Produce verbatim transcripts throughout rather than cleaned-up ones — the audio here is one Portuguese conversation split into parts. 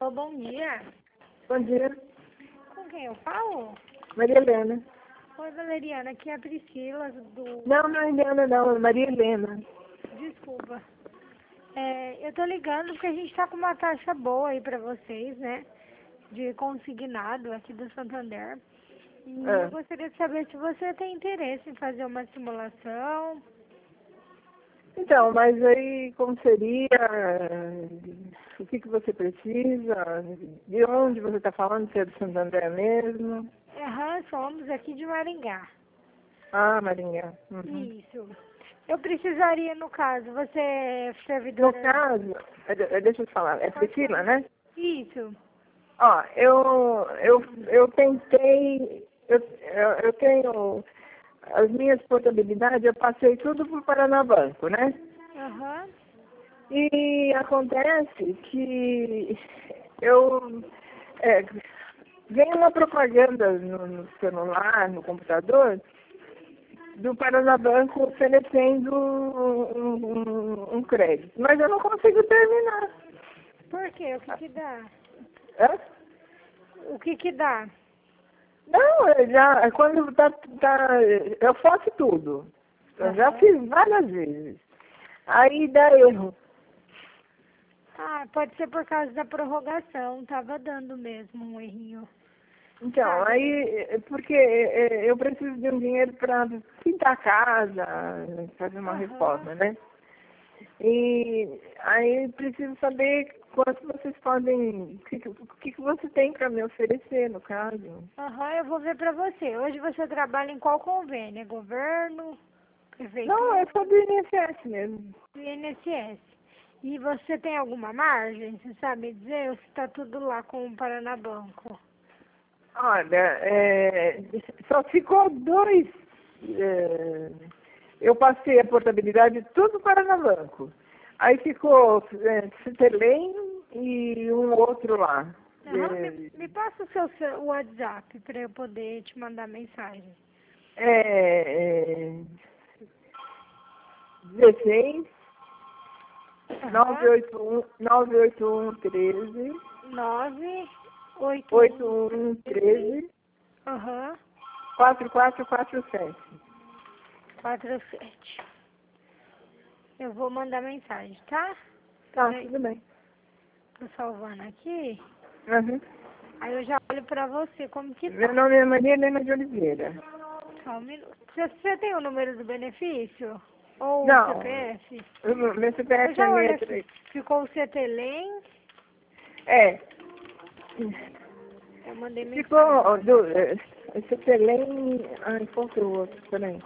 Ô, bom dia. Bom dia, Com quem eu falo? Maria Helena. Oi, Valeriana, aqui é a Priscila do... Não, não é Helena, não, é Maria Helena. Desculpa. É, eu tô ligando porque a gente tá com uma taxa boa aí pra vocês, né? De consignado aqui do Santander. E É. eu gostaria de saber se você tem interesse em fazer uma simulação. Então, mas aí como seria? O que, que você precisa? De onde você está falando? Se é do Santander mesmo? Aham, somos aqui de Maringá. Ah, Maringá. Uhum. Isso. Eu precisaria, no caso, você é No servidora... caso, é, é, deixa eu te falar, é Priscila, né? Isso. Ó, eu, eu, eu tentei, eu, eu, eu tenho as minhas portabilidades, eu passei tudo para o Paranabanco, né? Aham. E acontece que eu é, vem uma propaganda no, no celular, no computador, do Paranabanco oferecendo um, um, um crédito. Mas eu não consigo terminar. Por quê? O que que dá? Hã? O que que dá? Não, eu já, quando tá, tá, eu faço tudo. Eu já Aham. fiz várias vezes. Aí dá erro. Ah, pode ser por causa da prorrogação. Tava dando mesmo um errinho. Então, Sabe? aí, porque é, eu preciso de um dinheiro para pintar a casa, fazer uma Aham. reforma, né? E aí preciso saber quanto vocês podem, o que, o que que você tem para me oferecer, no caso. Aham, eu vou ver pra você. Hoje você trabalha em qual convênio? É governo, Não, é prefeitura, só do I N S S mesmo. I N S S. E você tem alguma margem? Você sabe dizer? Ou se tá tudo lá com o Paranabanco? Olha, é, só ficou dois. é, eu passei a portabilidade tudo para na banco. Aí ficou é, Citelém e um outro lá. Aham, me, É, me passa o seu ce- o WhatsApp pra eu poder te mandar mensagem. é, é, dezesseis, Aham, nove oito um, treze, nove oito oito um um treze, aham, quatro quatro quatro sete. quatro sete. Eu vou mandar mensagem, tá? Tá, Peraí, tudo bem. tô salvando aqui. Uhum. Aí eu já olho pra você como que Meu tá. nome é Maria Helena de Oliveira. Só um minuto. Você, você tem o número do benefício? Ou o Não, C P F? o meu Eu C P F é já olho meia aqui. três. Ficou o Cetelém. É, Eu mandei ficou mensagem. ó, do, é, esse Celém. Ai, qual que é o outro? Peraí.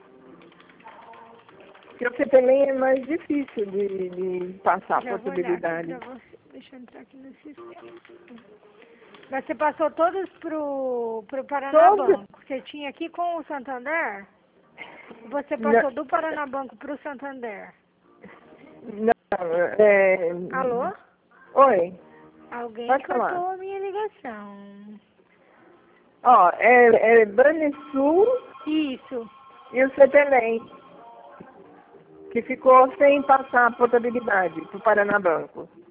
Porque o Celém é mais difícil de, de passar a Já vou olhar aqui pra possibilidade. você. Deixa eu entrar aqui no sistema. Mas você passou todos pro, pro Todo. Paranabanco. Você tinha aqui com o Santander? Você Não, passou do Paranabanco pro Santander. não, é, Alô? oi, Alguém pode falar. cortou a minha ligação. Ó, é, é Banrisul Isso. e o Cetelém, que ficou sem passar a portabilidade para o Paranabanco.